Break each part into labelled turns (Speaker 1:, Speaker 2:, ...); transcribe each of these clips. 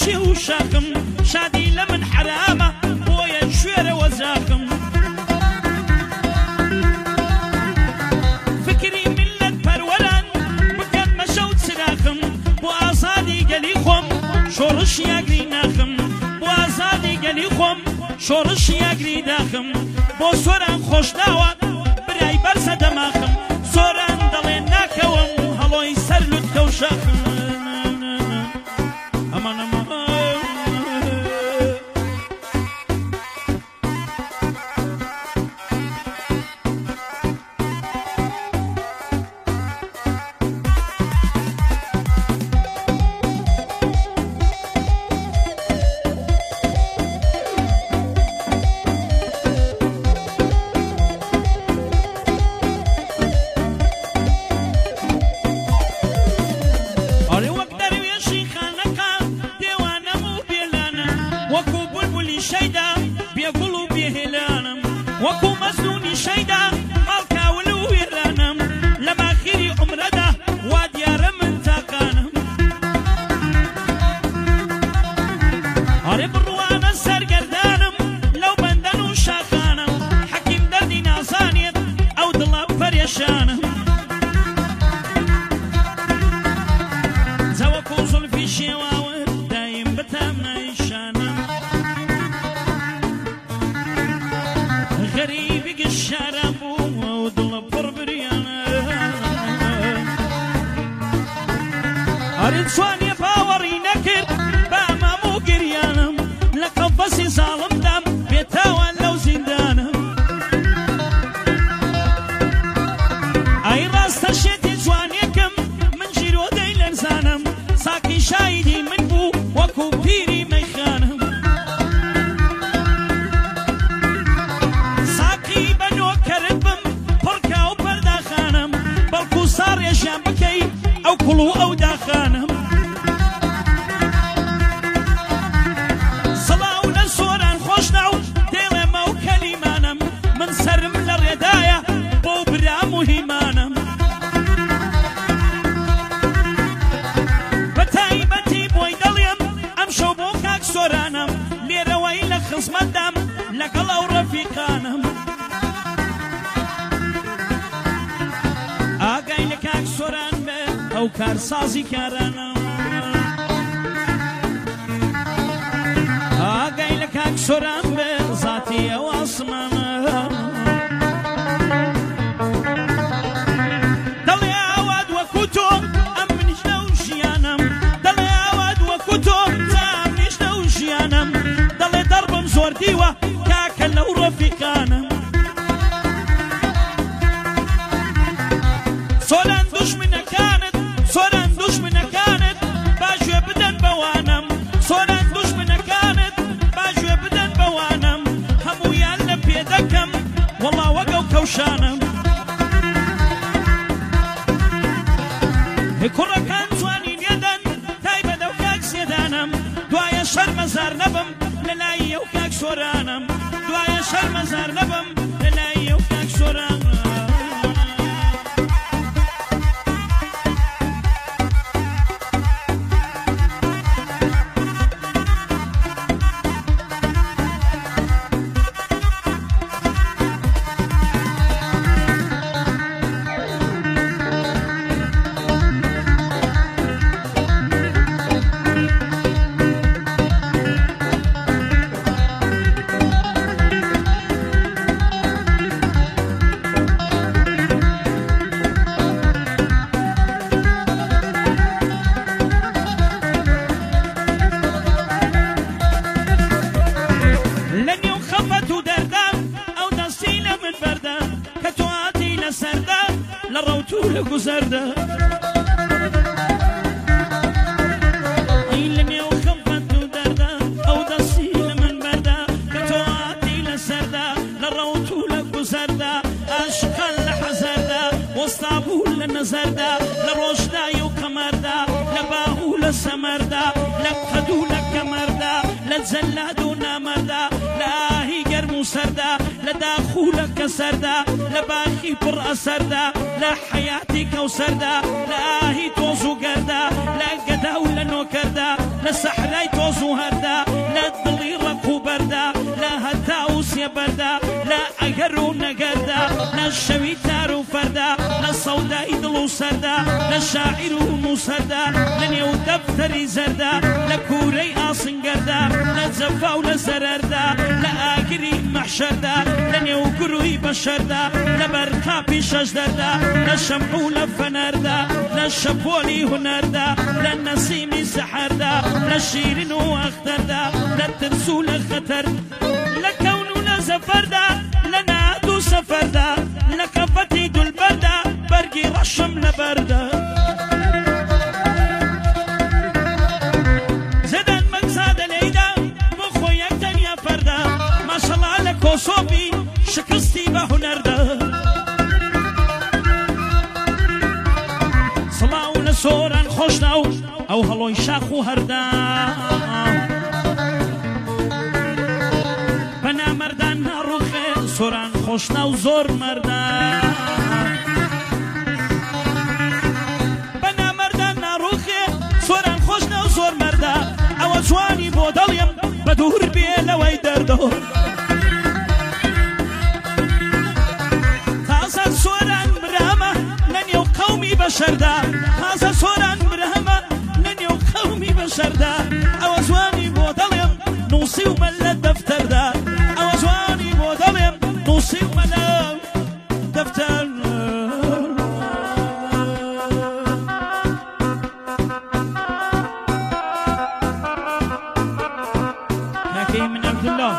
Speaker 1: خوشي وشاكم شادي لمن حرامة بويا الشويرة وزاكم فكري ملة برولان بكن مشوت سراكم بو آزادي قليخم شورش يقري ناخم بو آزادي قليخم شورش يقري داخم بو سوران خوش داوات براي برسة دماخم سوران دلين ناكوم هلوي سرلت كوشاكم aman aman وكو مزنوني شيدا مالكا ولو ويرانم لما خيري عمردا واديار من تاقانم عرب الروانا سرقردانم لو بندنو شاخانم حكيم دردي نازانيت او دلا فريشانم زوكو زلفي شيواور دايم بتامنا شانم غريبك الشرب وضل بربريانا أريد سواني باوري نكر باما مو قريانا لقفصي ظالم دم بيتاوان لو زندانا أي راس تشيتي سوانيكم من جيرو دي لرزانم ساكي شايدي من بو وكو بيري ميخانم صار يا شامبكي او كلو او داخانم صلاونا صوران خوشناو ديلي مو كلمانم من سرم للرداية بو برا مهمانم بتايبتي بوي دليم امشو بوكاك صورانم ليروي لخص مدام لقلو رفيقانم آقای لکاک سوران به او کارسازی کارانم آقای لکاک سوران به ذاتی او آسمانم دلی آواد و کتو امنش نوشیانم دلی آواد و کتو امنش نوشیانم دلی دربم زور دیوه کاک لو رفیقانم سوران دشمنه كانت سوران دشمنه كانت باجو بدن بوانم سوران دشمنه كانت باجو بدن بوانم همو يالا بيدكم والله وقو كوشانم كرة كان زوانين يدن تايبة دوكاك سيدانم دوايا شر مزار نبم للاي وكاك سورانم دوايا شر مزار نبم للاي وكاك سورانم لگذرده ایلمی و خفت و درده او دستی لمن برده که تو آتی لسرده لروتو لگذرده عشقا لحزرده وستابو لنزرده لروشده و کمرده لباهو لسمرده لقدو لکمرده لزلاد و نامرده لاهی گرم و سرده لداخو لکسرده لباخی پر اثرده لحياتي كوسرده لاهي توزو قرده لقدا ولا نوكرده لسحراي توزو زوو هەردا لە دڵی ڕق و بەردا لە هەتا و سێبەردا لە ئەگەر و نەگەردا لە شەوی تار و فەردا لە سەودای دڵ و سەردا لە شاعیر و نووسەردا لە نێو دەفتەری زەردا لە کوورەی ئاسنگەردا لە جەفا و لە زەرەردا لە ئاگری مەحشەردا لە نێو گروی بەشەردا لە بەرقاپی شەژدەردا لە شەمع و لە فەنەردا لە شەپۆلی هونەردا لە نەسیمی سەحەردا لە شیرین و ئەختەردا لە ترس و لە خەتەر لە کەون و لە زەفەردا لە ناد و سەفەردا لە کەفەتی دولبەردا بەرگی ڕەشم لە بەردا زەدەن مەکسادە لەیدا بۆ خۆی یەک تەنیا فەردا ماشەڵا لە کۆسۆبی شکستی بە هونەردا سڵاو لە سۆران خۆشنا و ئەو هەڵۆی شاخ و هەردا بەنامەردان ناڕوخێ سۆران خۆشنا و زۆر مەردا بەنامەردان ناڕوخێ سۆران خۆشنا و زۆر مەردا ئەوە جوانی بۆ دڵیم بە دوور بێ لەوەی دەردۆ تازە سۆران برامە لە نێو قەومی بەشەردا تازە سۆران برامە لە نێو قەومی بەشەردا ئەوە جوانی بۆ دڵێم نووسی ومە لە دەفتەردا ئەوە جوانی بۆ دڵێم نووسی ومە لە دەفتەر ناکەی من عەبدوڵڵا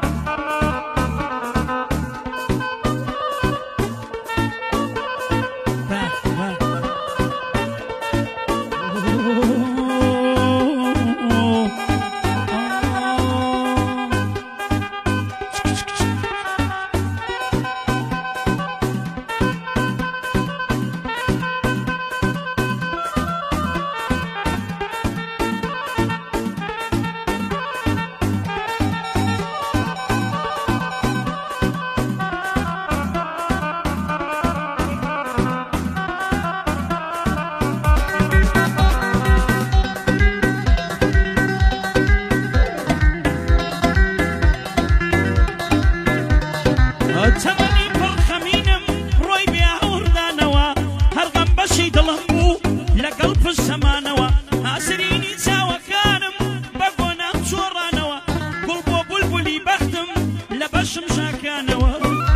Speaker 1: تەمەنی پڕخەمینم ڕۆی بێ هەوردانەوە هەرغەم بەشی دڵم بوو لەگەڵ پشت سەمانەوە ئاسرینی چاوەکانم بە گۆنام چۆڕانەوە گوڵ بۆ بولبولی بەختم لە بەشم ژاکانەوە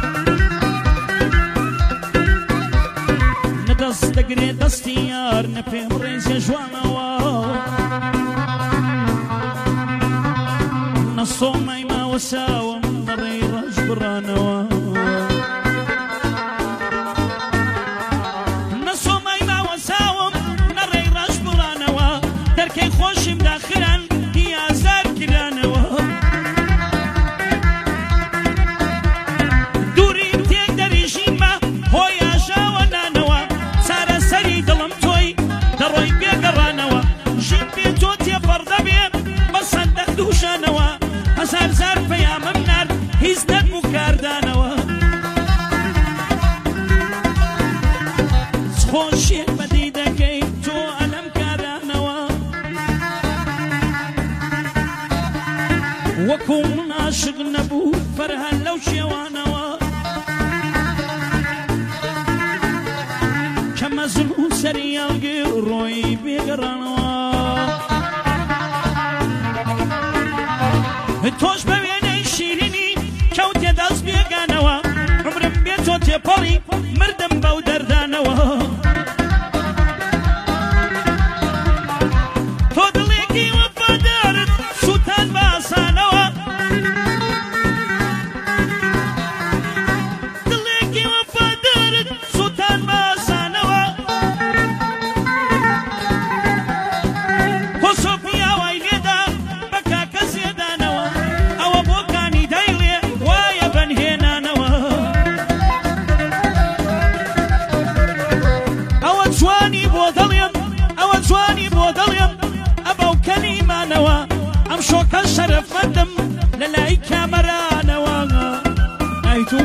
Speaker 1: نەدەست دەگرێت دەستی یار نە پێم ڕێزیە ژوانەوە نەسۆمای ماوە ساوم بەڕێی ڕەش بڕانەوە نەسۆمای ماوە ساوم نەڕێی ڕەش بڕانەوە دەرکەی خۆشیم داخران دیازار کرانەوە دووری تێک دەریژیمە هۆی ئاژاوە نانەوە چارە سەری دڵم تۆی دەڕۆی بێگەڕانەوە ژین بێ تۆ تێپەڕدە بێ بە سەندەق دووشانەوە هەزار زار پەیامم نارد هیچ نەبوو کاردانەوە خۆشیێک بەدی دەکەی تۆ ئەلەم کارانەوە وەکو من عاشق نەبوو فەرهەن لەو شێوانەوە کە مەزن و سەریاڵگیر ڕۆی بێگەڕانەوە تۆش بە وێنەی شیرینی کەوتێ دەست بێگانەوە عمرم بێ تۆ تێپەڕی مردم بەو دەردانەوە تۆ دڵێکی وەفادارت سووتان بە ئاسانەوە دڵێکی وەفادارت سووتان بە ئاسانەوە تۆ سۆفی ئاوای لێدا بە کاکە زێدانەوە ئەوە بۆکانی دەیڵێ وایە بەنهێنانەوە ئەوە جوانی بۆ دڵێم ئەوە جوانی بۆ دڵێم ئەبەو کەلیمانەوە ئەم شۆکە شەرەفمەندم لە لای کامەرانەوە ئایتو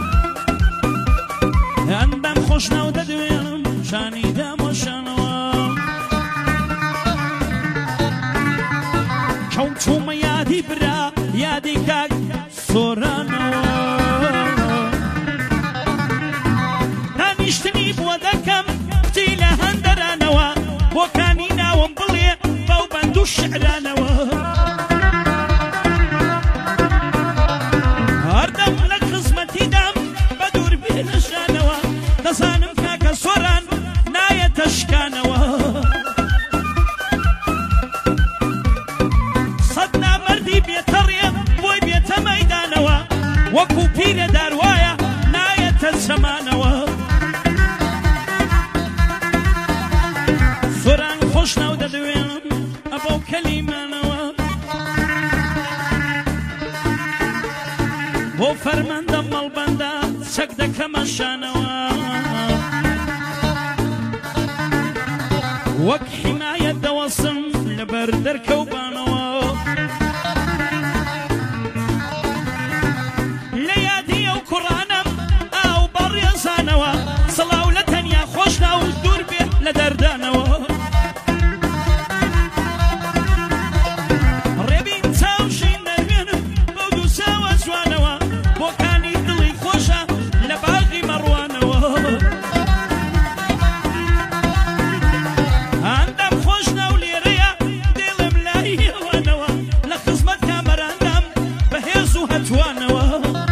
Speaker 1: ئەندام خۆشناو دەدوێنم شانی دامۆشانەوە کەوت شعرانەوە هەردەم لە خزمەتیدام بە دوور بێ نەشانەوە دەزانم کاکە سۆران نایەتە شکانەوە سەد نامەردی بێتە ڕێ بۆی بێتە مەیدانەوە وەکو پیرە داروایە نایەتە زەمانەوە سۆران خۆش ناو دەدەوێنم ئەبەو کەلیمانەوە بۆ فەرمەندە مەڵبەندە چەک دەکەمە شانەوە وەک حیمایەت دەوەسم لەبەر دەرکەوبانەوە لە یادی ئەو کوڕانەم ئاو بەڕێزانەوە سڵاو لە تەنیا خۆش ناو دوور بێ لە دەردانەوە ڕێبین چاوشین دەرمێنم بەو دوو ساوە جوانەوە بۆکانی دڵی خۆشە لە باغی مەڕوانەوە هەندەم خۆش ناو لێرەیە دێڵم لای ئێوانەوە لە خزمەت کامەراندام بەهێز و هەتوانەوە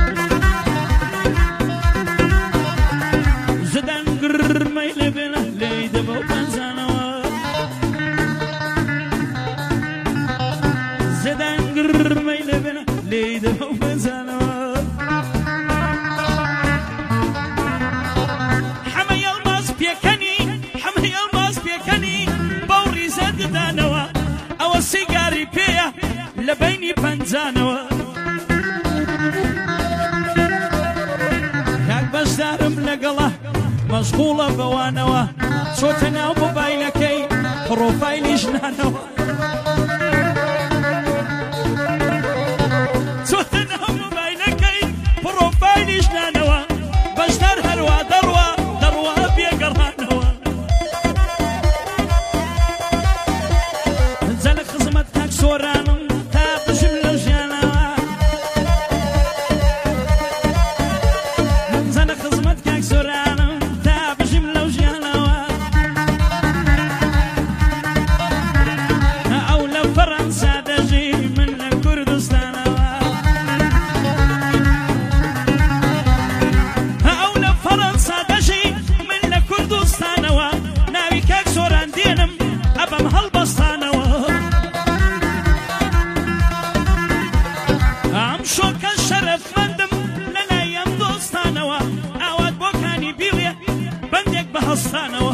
Speaker 1: زدان گرمەی لەبێنە لێی دەبە و پەنجانەوە زدان گرمەی لەبێنە لێی دەبە و پەنجانەوە حەمەی ئەڵماس پێکەنی حەمەی ئەڵماس پێکەنی بەو ڕیزە ددانەوە ئەوە سیگاری پێیە لە بەینی پەنجانەوە کاک بەشدارم لەگەڵە مەشغوڵە بەوانەوە چۆتە ناو مۆبایلەکەی پڕۆفایلی ژنانەوە چۆتە ناو مۆبایلەکەی پڕۆفایلی ژنانەوە بەشدار هەروە دەڕوا بێگەڕانەوە جە لە خزمەت کاک سۆرانم تا بژم لە ژیانەوە جە لە خزمەت کاک سۆرانم تا بژم لەو ژیانەوە ئەو لە فەڕەنسا دەژی من لە کوردستانەوە ئەو لە فەڕەنسا دەژی من لە کوردستانەوە ناوی کاک سۆران دێنم ئەبەم هەڵبەستانەوە ئەم شۆکە شەرەفمەندم لە لای ئەم دۆستانەوە ئاوات بۆکانی بیڵێ بەندێک بە هەستانەوە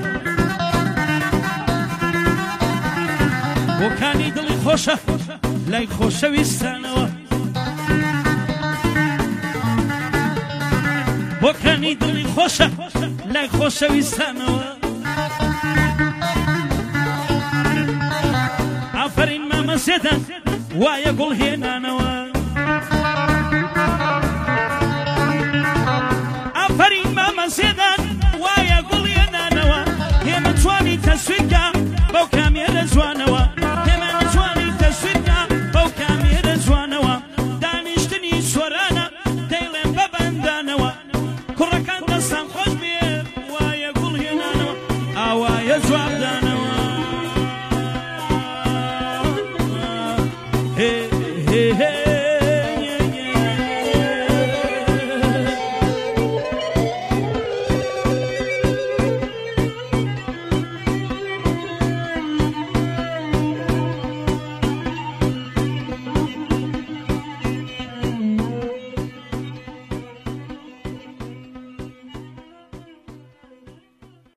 Speaker 1: بۆکانی دڵی خۆشە لای خۆشەویستانەوە بۆکانی دڵی خۆشە لای خۆشەویستانەوە ئافەرین مامە سێدان وایە گوڵ هێنانەوە ئافەرین مامە سێدان وایە گوڵ هێنانەوە هێمە جوانی تەسوید